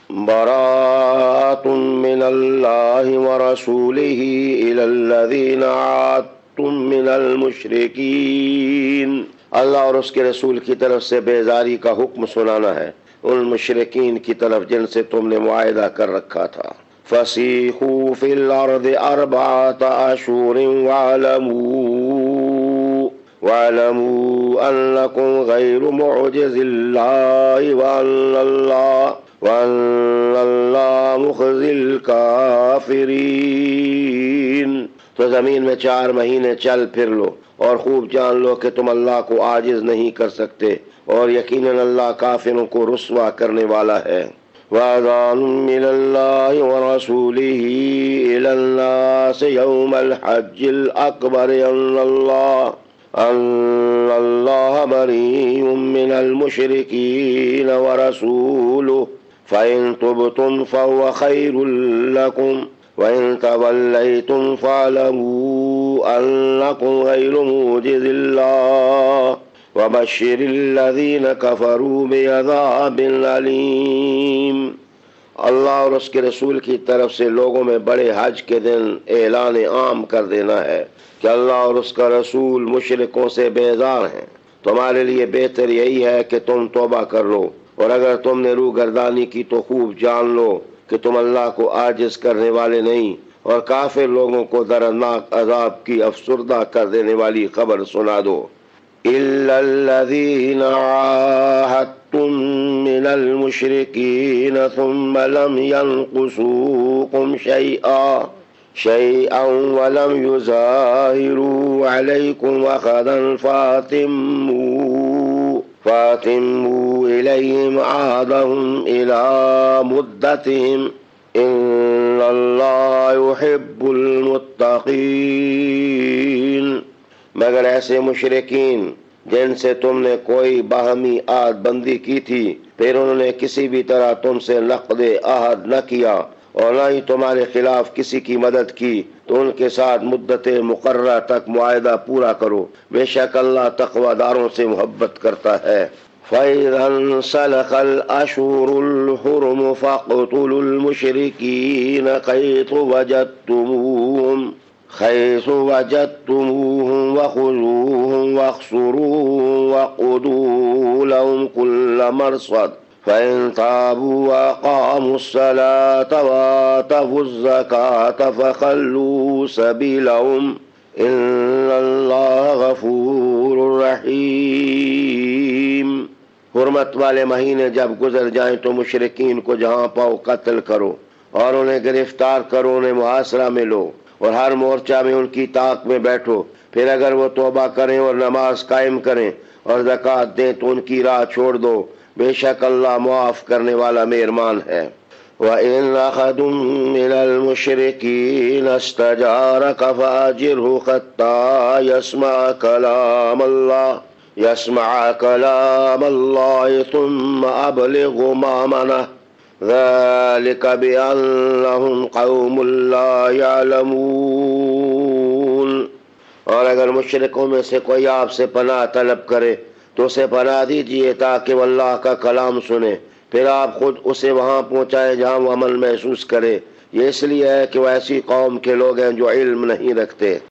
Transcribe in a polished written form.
براءۃ من اللہ ورسولہ الی الذین عاہدتم من المشرکین، اللہ اور اس کے رسول کی طرف سے بیزاری کا حکم سنانا ہے ان مشرکین کی طرف جن سے تم نے معاہدہ کر رکھا تھا۔ فَسِيحُوا فِي الْأَرْضِ أَرْبَعَةَ أَشْهُرٍ وَاعْلَمُوا أَنَّكُمْ غَيْرُ مُعْجِزِي اللَّهِ وَأَنَّ اللَّهَ مُخْزِي الْكَافِرِينَ۔ تو زمین میں 4 مہینے چل پھر لو اور خوب جان لو کہ تم اللہ کو عاجز نہیں کر سکتے، اور یقیناً اللہ کافروں کو رسوا کرنے والا ہے۔ وَأَذَانٌ مِّنَ اللَّهِ وَرَسُولِهِ إِلَى النَّاسِ يَوْمَ الْحَجِّ الْأَكْبَرِ أَنَّ اللَّهَ بَرِيءٌ مِّنَ الْمُشْرِكِينَ وَرَسُولُهُ فَإِن تُبْتُمْ فَهُوَ خَيْرٌ لَّكُمْ وَإِن تَوَلَّيْتُمْ فَاعْلَمُوا أَنَّكُمْ غَيْرُ مُعْجِزِي اللَّهِ وَبَشِّرِ الَّذِينَ كَفَرُوا بِعَذَابٍ أَلِيمٍ۔ اللہ اور اس کے رسول کی طرف سے لوگوں میں بڑے حج کے دن اعلان عام کر دینا ہے کہ اللہ اور اس کا رسول مشرکوں سے بیزار ہیں۔ تمہارے لیے بہتر یہی ہے کہ تم توبہ کر لو، اور اگر تم نے روح گردانی کی تو خوب جان لو کہ تم اللہ کو عاجز کرنے والے نہیں، اور کافر لوگوں کو دردناک عذاب کی افسردہ کر دینے والی خبر سنا دو۔ إِلَّا الَّذِينَ عَاهَدتُّم مِّنَ الْمُشْرِكِينَ ثُمَّ لَمْ يَنقُصُوكُمْ شَيْئًا وَلَمْ يُظَاهِرُوا عَلَيْكُمْ أَحَدًا فَأَتِمُّوا إِلَيْهِمْ عَهْدَهُمْ إِلَى مُدَّتِهِمْ إِنَّ اللَّهَ يُحِبُّ الْمُتَّقِينَ۔ مگر ایسے مشرکین جن سے تم نے کوئی باہمی عہد بندی کی تھی، پھر انہوں نے کسی بھی طرح تم سے نقض عہد نہ کیا اور نہ ہی تمہارے خلاف کسی کی مدد کی، تو ان کے ساتھ مدت مقررہ تک معاہدہ پورا کرو، بے شک اللہ تقوی داروں سے محبت کرتا ہے۔ فَإِذَا انسَلَخَ الْأَشْهُرُ الْحُرُمُ فَاقْتُلُوا الْمُشْرِكِينَ حَيْثُ وَجَدتُّمُوهُمْ وَخُذُوهُمْ وَاحْصُرُوهُمْ وَاقْعُدُوا لَهُمْ كُلَّ مَرْصَدٍ فَإِن تَابُوا وَأَقَامُوا الصَّلَاةَ وَآتَوُا الزَّكَاةَ فَخَلُّوا سَبِيلَهُمْ إِنَّ اللَّهَ غَفُورٌ رَّحِيمٌ۔ حرمت والے مہینے جب گزر جائیں تو مشرکین کو جہاں پاؤ قتل کرو اور انہیں گرفتار کرو، انہیں محاصرہ میں لو اور ہر مورچہ میں ان کی طاق میں بیٹھو، پھر اگر وہ توبہ کریں اور نماز قائم کریں اور زکوٰۃ دیں تو ان کی راہ چھوڑ دو، بے شک اللہ معاف کرنے والا مہربان ہے۔ وَإِنْ أَحَدٌ مِّنَ الْمُشْرِكِينَ اسْتَجَارَكَ فَأَجِرْهُ حَتَّى يَسْمَعَ كَلَامَ اللَّهِ ثُمَّ أَبْلِغْهُ مَأْمَنَهُ ذَلِكَ بِأَنَّهُمْ قَوْمٌ لَا يَعْلَمُونَ۔ اور اگر مشرکوں میں سے کوئی آپ سے پناہ طلب کرے تو اسے پناہ دیجیے تاکہ وہ اللہ کا کلام سنے، پھر آپ خود اسے وہاں پہنچائے جہاں وہ عمل محسوس کرے، یہ اس لیے ہے کہ وہ ایسی قوم کے لوگ ہیں جو علم نہیں رکھتے۔